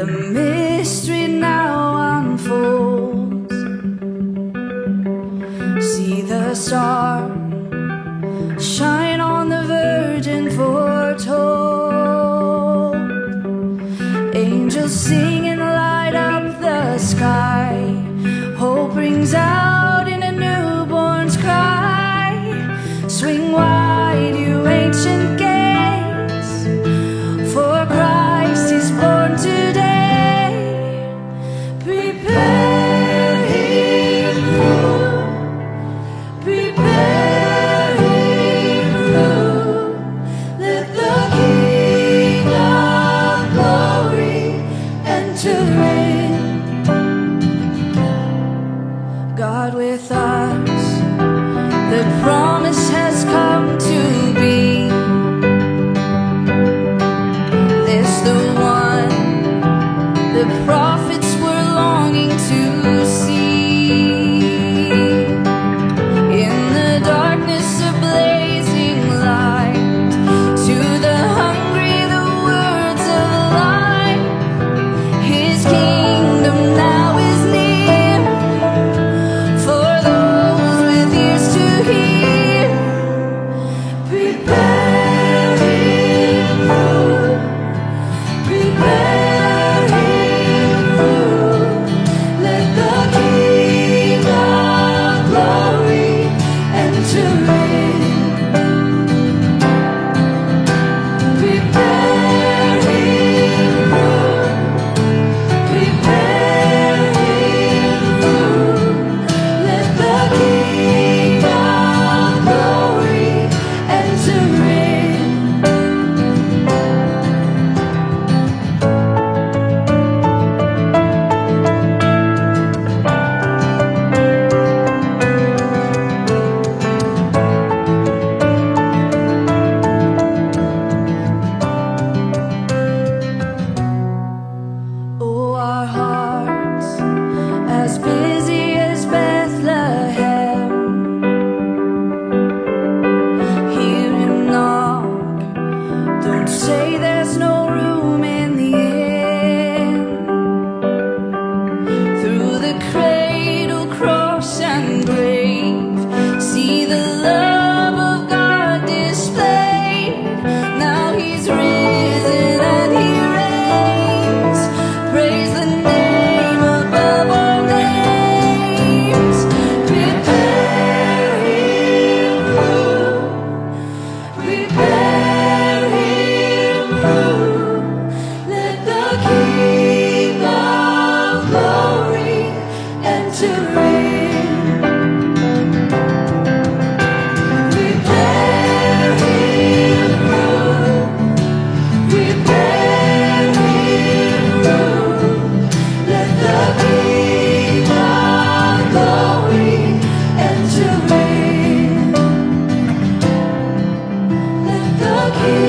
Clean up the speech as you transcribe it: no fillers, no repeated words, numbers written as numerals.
mystery now unfolds. See the star shine on the virgin foretold. Angels sing and light up the sky. Hope rings out in a newborn's cry. Swing wide, you ancient gates, for Christ is born today. Prepare him room, prepare him room. Let the King of glory enter in. God with us, the promise has come to be. This the one the prophets were longing to see. In the darkness a blazing light, to the hungry the words of life. His kingdom now is near, for those with ears to hear. Prepare him room, prepare him room. Let the King of glory enter in. Prepare him room, prepare him room. Let the King of glory enter in. Oh, our hearts as busy as Bethlehem. Hear him knock, don't say there's no room in the inn. Through the cradle, cross and grave, see the love of God displayed. Now he's risen and he reigns. Praise the name above all names. Prepare him room, prepare him room. Let the King of glory enter in. Prepare him room, prepare him room. Let the King of glory enter in. Let the King